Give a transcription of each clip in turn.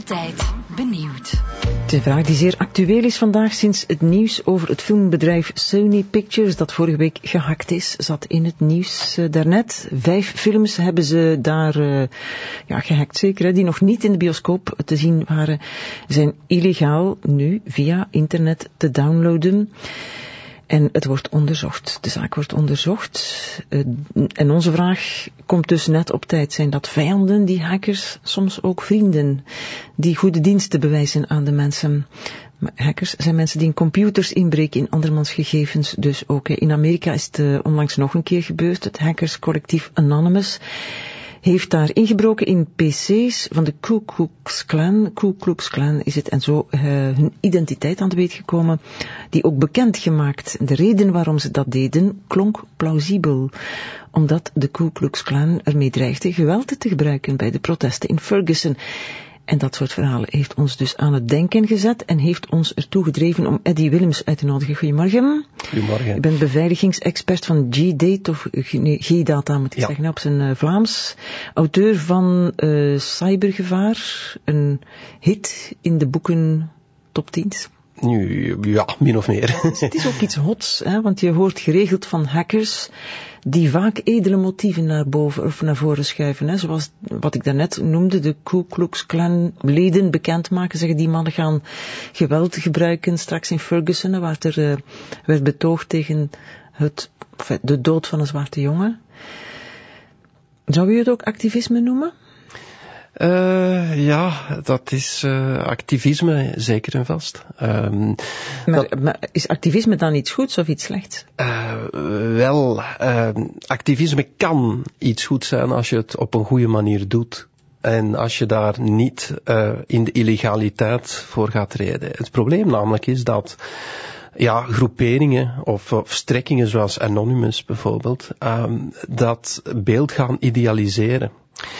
Altijd benieuwd. De vraag die zeer actueel is vandaag sinds het nieuws over het filmbedrijf Sony Pictures dat vorige week gehackt is, zat in het nieuws daarnet. 5 films hebben ze daar gehackt, zeker, hè, die nog niet in de bioscoop te zien waren, zijn illegaal nu via internet te downloaden. En het wordt onderzocht. De zaak wordt onderzocht. En onze vraag komt dus net op tijd. Zijn dat vijanden, die hackers, soms ook vrienden, die goede diensten bewijzen aan de mensen? Maar hackers zijn mensen die in computers inbreken, in andermans gegevens dus ook. In Amerika is het onlangs nog een keer gebeurd. Het hackerscollectief Anonymous heeft daar ingebroken in PC's van de Ku Klux Klan. Ku Klux Klan is het en zo hun identiteit aan de weet gekomen, die ook bekendgemaakt. De reden waarom ze dat deden klonk plausibel, omdat de Ku Klux Klan ermee dreigde geweld te gebruiken bij de protesten in Ferguson. En dat soort verhalen heeft ons dus aan het denken gezet en heeft ons ertoe gedreven om Eddie Willems uit te nodigen. Goedemorgen. Goedemorgen. Je bent beveiligingsexpert van G-Data, of G-Data moet ik zeggen, op zijn Vlaams. Auteur van Cybergevaar, een hit in de boeken top 10. Ja, min of meer. Het is ook iets hots, hè, want je hoort geregeld van hackers die vaak edele motieven naar boven of naar voren schuiven. Hè. Zoals wat ik daarnet noemde, de Ku Klux Klan leden bekendmaken, zeggen die mannen gaan geweld gebruiken straks in Ferguson, waar er werd betoogd tegen de dood van een zwarte jongen. Zou u het ook activisme noemen? Ja, dat is activisme, zeker en vast. Maar is activisme dan iets goeds of iets slechts? Activisme kan iets goeds zijn als je het op een goede manier doet. En als je daar niet in de illegaliteit voor gaat treden. Het probleem namelijk is dat groeperingen of strekkingen zoals Anonymous bijvoorbeeld, dat beeld gaan idealiseren.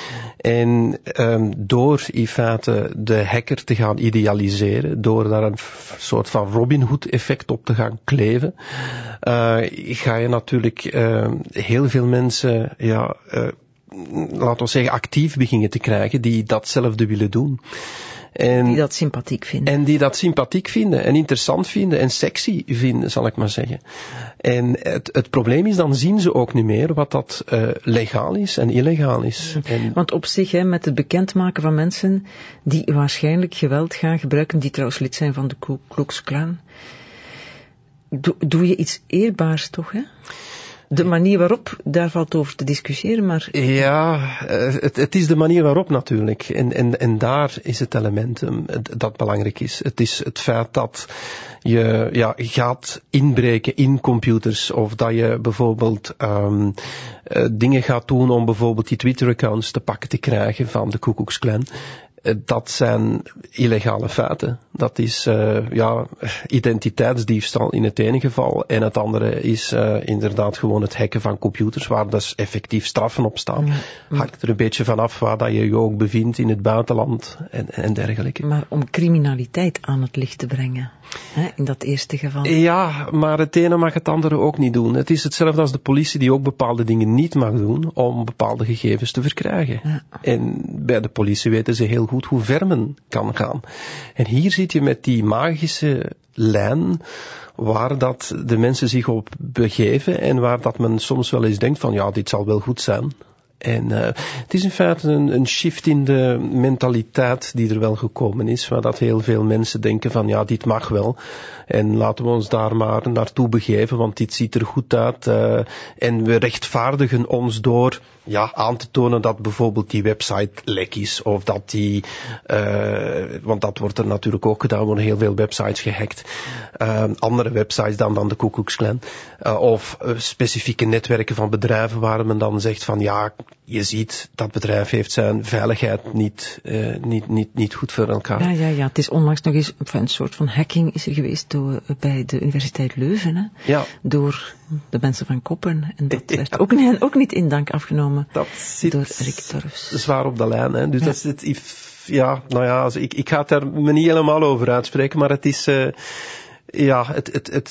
En door in feite de hacker te gaan idealiseren, door daar een soort van Robin Hood effect op te gaan kleven, ga je natuurlijk heel veel mensen, laten we zeggen, actief beginnen te krijgen die datzelfde willen doen. En die dat sympathiek vinden. En die dat sympathiek vinden en interessant vinden en sexy vinden, zal ik maar zeggen. En het probleem is, dan zien ze ook niet meer wat dat legaal is en illegaal is. Want op zich, hè, met het bekendmaken van mensen die waarschijnlijk geweld gaan gebruiken, die trouwens lid zijn van de Ku Klux Klan, doe je iets eerbaars toch, hè? De manier waarop, daar valt over te discussiëren, maar... Ja, het is de manier waarop natuurlijk. En daar is het element dat belangrijk is. Het is het feit dat je gaat inbreken in computers, of dat je bijvoorbeeld dingen gaat doen om bijvoorbeeld die Twitter-accounts te pakken te krijgen van de Ku Klux Klan. Dat zijn illegale feiten. Dat is identiteitsdiefstal in het ene geval. En het andere is inderdaad gewoon het hacken van computers, waar dus effectief straffen op staan. Hangt er een beetje vanaf waar dat je je ook bevindt in het buitenland en dergelijke. Maar om criminaliteit aan het licht te brengen, hè, in dat eerste geval. Ja, maar het ene mag het andere ook niet doen. Het is hetzelfde als de politie die ook bepaalde dingen niet mag doen om bepaalde gegevens te verkrijgen. Ja. En bij de politie weten ze heel goed hoe ver men kan gaan. En hier zit je met die magische lijn waar dat de mensen zich op begeven en waar dat men soms wel eens denkt van dit zal wel goed zijn. En het is in feite een shift in de mentaliteit die er wel gekomen is, waar dat heel veel mensen denken van dit mag wel. En laten we ons daar maar naartoe begeven, want dit ziet er goed uit. En we rechtvaardigen ons door aan te tonen dat bijvoorbeeld die website lek is, of dat die, want dat wordt er natuurlijk ook gedaan, worden heel veel websites gehackt. Andere websites dan de Ku Klux Klan. Of specifieke netwerken van bedrijven waar men dan zegt van je ziet, dat bedrijf heeft zijn veiligheid niet goed voor elkaar. Ja, het is onlangs nog eens een soort van hacking is er geweest bij de Universiteit Leuven, hè? Ja. Door de mensen van Koppen. En dat werd ook niet in dank afgenomen dat zit door Rick Torfs. Zwaar op de lijn, hè? Dus dat zit, ik ga het er me niet helemaal over uitspreken, maar het is, Ja, het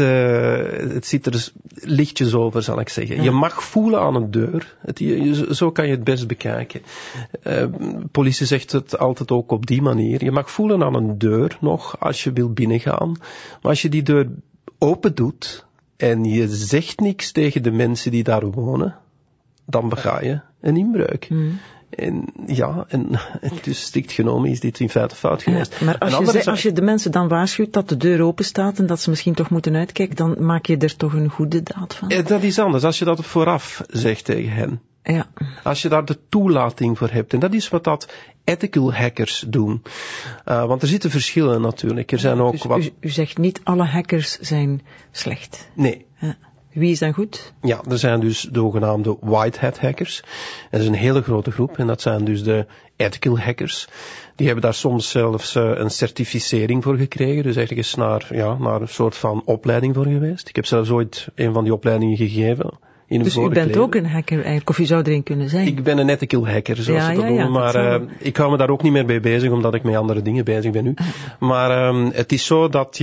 zit er lichtjes over, zal ik zeggen. Ja. Je mag voelen aan een deur. Zo kan je het best bekijken. Politie zegt het altijd ook op die manier. Je mag voelen aan een deur nog als je wil binnengaan. Maar als je die deur open doet en je zegt niks tegen de mensen die daar wonen, dan bega je een inbreuk. En dus strikt genomen is dit in feite fout geweest. Ja, maar als je de mensen dan waarschuwt dat de deur open staat en dat ze misschien toch moeten uitkijken, dan maak je er toch een goede daad van. Dat is anders, als je dat vooraf zegt tegen hen. Ja. Als je daar de toelating voor hebt. En dat is wat dat ethical hackers doen. Want er zitten verschillen natuurlijk. Er zijn ook dus wat... U zegt niet alle hackers zijn slecht. Nee. Ja. Wie is dan goed? Ja, er zijn dus de zogenaamde white hat hackers. Dat is een hele grote groep en dat zijn dus de ethical hackers. Die hebben daar soms zelfs een certificering voor gekregen. Dus ergens naar een soort van opleiding voor geweest. Ik heb zelfs ooit een van die opleidingen gegeven. Dus u bent ook een hacker eigenlijk, of u zou erin kunnen zijn? Ik ben een ethical hacker, zoals ze dat noemen, maar ik hou me daar ook niet meer mee bezig, omdat ik met andere dingen bezig ben nu. Maar het is zo dat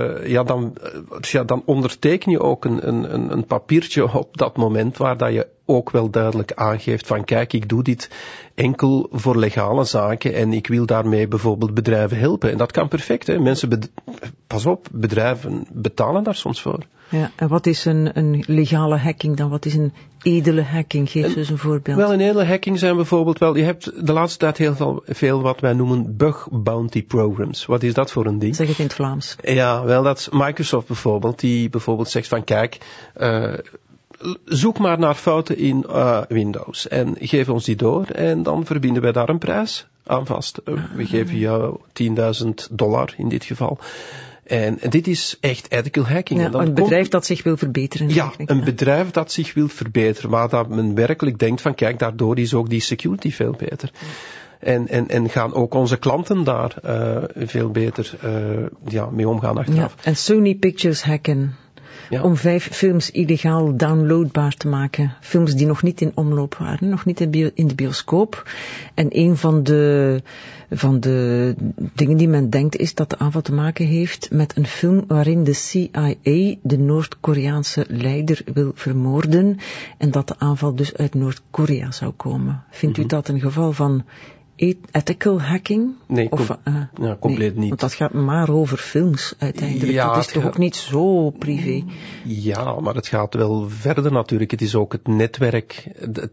dan onderteken je ook een papiertje op dat moment, waar dat je ook wel duidelijk aangeeft van kijk, ik doe dit enkel voor legale zaken en ik wil daarmee bijvoorbeeld bedrijven helpen. En dat kan perfect, hè. Pas op, bedrijven betalen daar soms voor. Ja, en wat is een legale hacking dan? Wat is een edele hacking? Geef dus een voorbeeld. Wel, een edele hacking zijn bijvoorbeeld je hebt de laatste tijd heel veel wat wij noemen bug bounty programs. Wat is dat voor een ding? Zeg het in het Vlaams. Ja, wel, dat is Microsoft bijvoorbeeld, die bijvoorbeeld zegt van kijk, zoek maar naar fouten in Windows en geef ons die door en dan verbinden wij daar een prijs aan vast. We geven jou $10.000 in dit geval. En dit is echt ethical hacking. Ja, een bedrijf dat zich wil verbeteren. Ja, een bedrijf dat zich wil verbeteren, waar dat men werkelijk denkt van kijk, daardoor is ook die security veel beter. En gaan ook onze klanten daar veel beter mee omgaan achteraf. Ja, en Sony Pictures hacken. Ja. Om 5 films illegaal downloadbaar te maken. Films die nog niet in omloop waren, nog niet in de bioscoop. En een van de dingen die men denkt is dat de aanval te maken heeft met een film waarin de CIA de Noord-Koreaanse leider wil vermoorden. En dat de aanval dus uit Noord-Korea zou komen. Vindt u dat een geval van ethical hacking? Nee, compleet niet. Want dat gaat maar over films uiteindelijk. Ja, dat is toch ook niet zo privé? Ja, maar het gaat wel verder natuurlijk. Het is ook het netwerk.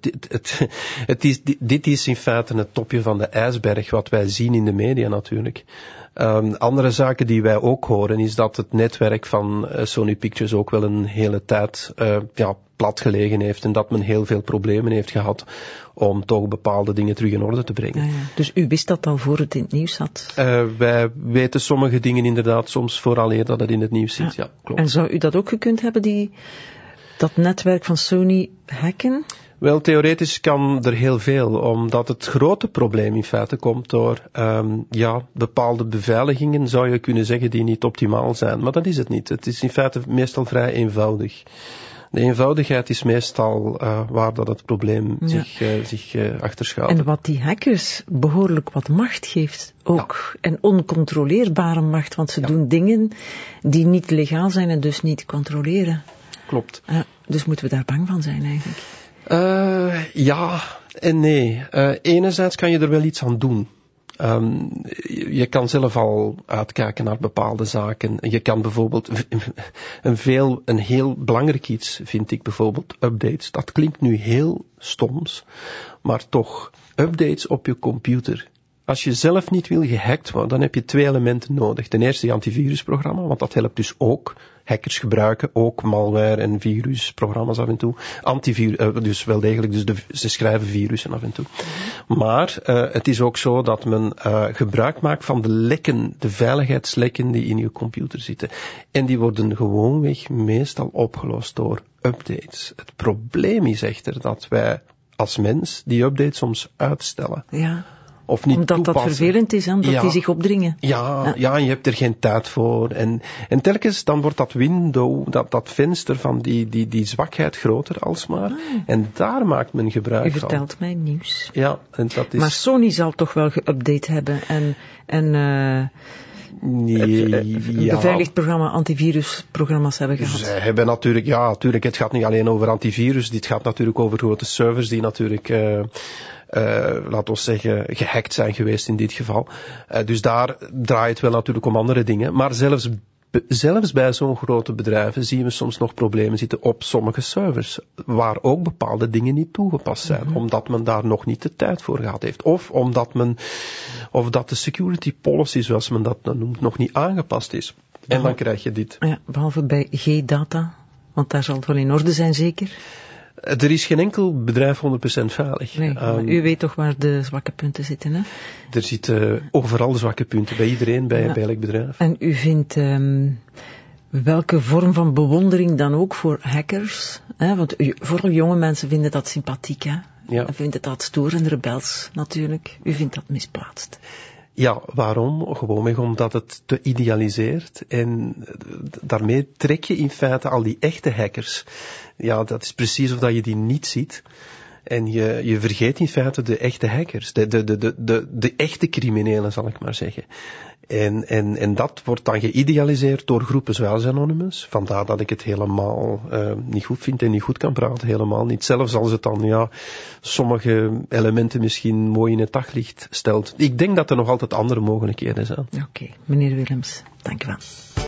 Dit is in feite het topje van de ijsberg wat wij zien in de media natuurlijk. Andere zaken die wij ook horen is dat het netwerk van Sony Pictures ook wel een hele tijd plat gelegen heeft en dat men heel veel problemen heeft gehad om toch bepaalde dingen terug in orde te brengen. Ja. Dus u wist dat al voor het in het nieuws zat? Wij weten sommige dingen inderdaad soms vooraleer dat het in het nieuws zit. Ja, klopt. En zou u dat ook gekund hebben, dat netwerk van Sony hacken? Wel, theoretisch kan er heel veel, omdat het grote probleem in feite komt door bepaalde beveiligingen, zou je kunnen zeggen, die niet optimaal zijn. Maar dat is het niet. Het is in feite meestal vrij eenvoudig. De eenvoudigheid is meestal waar dat het probleem zich achterschuilt. En wat die hackers behoorlijk wat macht geeft ook. Ja. En oncontroleerbare macht, want ze doen dingen die niet legaal zijn en dus niet controleren. Klopt. Dus moeten we daar bang van zijn eigenlijk? Ja en nee. Enerzijds kan je er wel iets aan doen. Je kan zelf al uitkijken naar bepaalde zaken. Je kan bijvoorbeeld een heel belangrijk iets, vind ik bijvoorbeeld, updates. Dat klinkt nu heel stoms, maar toch, updates op je computer. Als je zelf niet wil gehackt worden, dan heb je 2 elementen nodig. Ten eerste je antivirusprogramma, want dat helpt dus ook. Hackers gebruiken ook malware en virusprogramma's af en toe. Dus wel degelijk, ze schrijven virussen af en toe. Maar het is ook zo dat men gebruik maakt van de lekken, de veiligheidslekken die in je computer zitten. En die worden gewoonweg meestal opgelost door updates. Het probleem is echter dat wij als mens die updates soms uitstellen. Ja. Of niet omdat toepassen. Dat vervelend is, omdat die zich opdringen. Ja, en je hebt er geen tijd voor. En telkens dan wordt dat window, dat venster van die zwakheid groter alsmaar. En daar maakt men gebruik van. U vertelt mij nieuws. Ja, en dat is... Maar Sony zal toch wel geüpdate hebben een beveiligd programma, antivirusprogramma's hebben gehad. Ze hebben natuurlijk, het gaat niet alleen over antivirus, dit gaat natuurlijk over grote servers die natuurlijk, laten we zeggen, gehackt zijn geweest in dit geval. Dus daar draait het wel natuurlijk om andere dingen. Maar zelfs bij zo'n grote bedrijven zien we soms nog problemen zitten op sommige servers, waar ook bepaalde dingen niet toegepast zijn, omdat men daar nog niet de tijd voor gehad heeft. Of dat de security policy, zoals men dat noemt, nog niet aangepast is. En dan krijg je dit. Ja, behalve bij G-Data, want daar zal het wel in orde zijn, zeker? Er is geen enkel bedrijf 100% veilig. Nee, maar u weet toch waar de zwakke punten zitten, hè? Er zitten overal zwakke punten, bij iedereen, bij elk bedrijf. En u vindt welke vorm van bewondering dan ook voor hackers? Hè? Want vooral jonge mensen vinden dat sympathiek, hè? Ja. En vinden dat stoer en rebels, natuurlijk. U vindt dat misplaatst. Ja, waarom? Gewoonweg omdat het te idealiseert en daarmee trek je in feite al die echte hackers. Ja, dat is precies of dat je die niet ziet. En je vergeet in feite de echte hackers, de echte criminelen, zal ik maar zeggen. En dat wordt dan geïdealiseerd door groepen zoals Anonymous. Vandaar dat ik het helemaal niet goed vind en niet goed kan praten, helemaal niet. Zelfs als het dan sommige elementen misschien mooi in het daglicht stelt. Ik denk dat er nog altijd andere mogelijkheden zijn. Oké, meneer Willems, dank u wel.